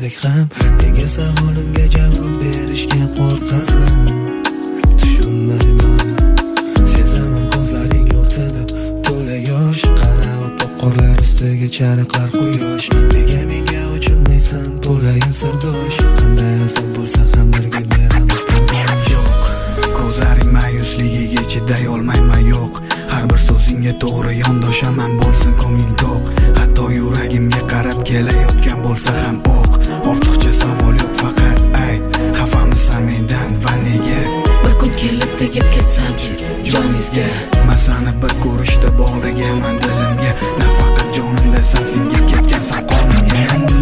turgandek ham. Nega savolimga javob berishga qo'rqasan? Tushunmayman. Sezaman ko'zlaring o'rtada to'la yosh. Qara oppoq qorlar ustiga chariqlar quyosh. Nega menga ochilmaysan to'layin sirdosh? Qanday azob bo'lsa ham birga beramiz bardosh. Yo'q, ko'zlaring ma'yusligiga chiday olmayman, yo'q. Har bir so'zingga to'g'ri yondoshaman, bo'lsin ko'ngling to'q. Hatto yuragimga qarab kelayotgan bo'lsa ham o'q. Ortiqcha savol yo'q, faqat ayt, xafamisan mendan va nega? Bir kun kelib tegib ketsam-chi joningizga. Masani bir ko'rishda bog'lagaman dilimga. Nafaqat jonimda singib ketgansan qonimga.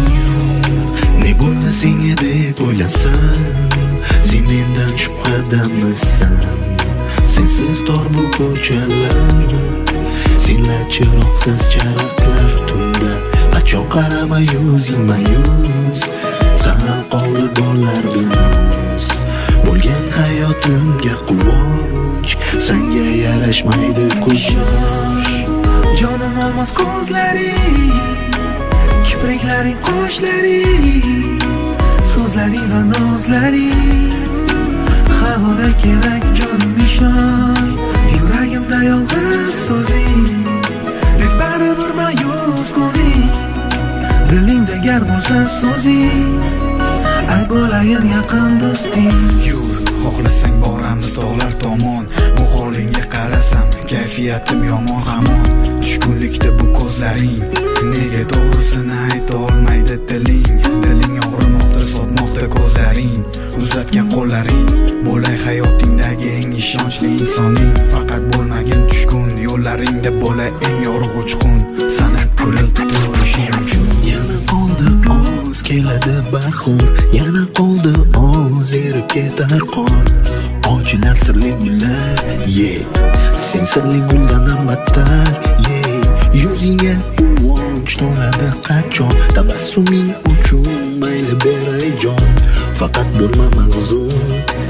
Ne bo'ldi senga deb o'ylasam, sen mendan shubhadamisan. Sensiz tor bu ko'chalar, senlar chiroqsiz charaqlar tunda. Qachon qarama yuzingma yuz, sana qoldi borlardimiz. Bo'lgan hayotimga quvonch, senga yarashmaydi ko'z yosh. Jonim olmas ko'zlaring, kipriklaring qoshlaring, so'zlaring va nozlaring. Havoda kerak jonim ishon, yuragimda yolg'iz so'zing. Deb baribir ma'yus ko'zing, dilingda gar bo'lsa so'zing. Ay bo'layin yaqin do'sting. Yur, xohlasang boramiz tog'lar tomon. Bu holingga qarasam, kayfiyatim yomon hamon. Tushkunlikda bu ko'zlaring, nega to'g'risini ayta olmaydi diling. Diling og'rimoqda, sotmoqda ko'zlaring. Uzatgan qo'llaring, bo'lay hayotingdagi eng ishonchli insoning. Faqat bo'lmagin tushkun, yo'llaringda bo'lay eng yorug' uchqun. Sana kulib turishing uchun. Yana qoldi oz, keladi bahor. Yana qoldi oz, erib ketar qor. Ochilar sirli gullar, sen sirli guldan ham battar, yuzingga quvonch to'ladi qachon. Tabassuming uchun mayli beray jon. Faqat bo'lma mahzun,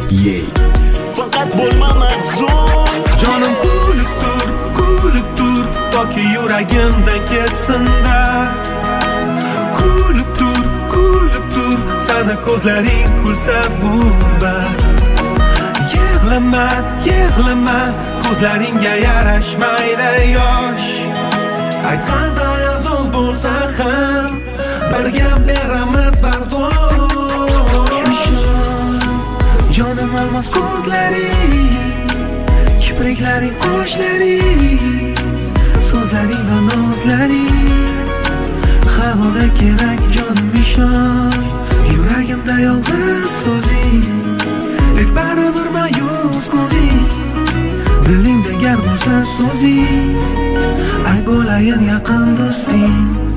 faqat bo'lma mahzun. Jonim kulib tur, toki yuragimdan ketsin-da. Kulib tur, sana ko'zlaring kulsa bu-bar. Yig'lama, ko'zlaringga yarashmaydi yosh. Aytqanday azob bo'lsa ham, birga beramiz bardosh. Jonim olmas ko'zlaring, kipriklaring qoshlaring, so'zlaring va nozlaring. Havoda kerak jonim ishon, yuragimda yolg'iz so'zing. Deb baribir ma'yus ko'zing, dilingda gar bo'lsa so'zing. Ay bo'layin yaqin do'sting.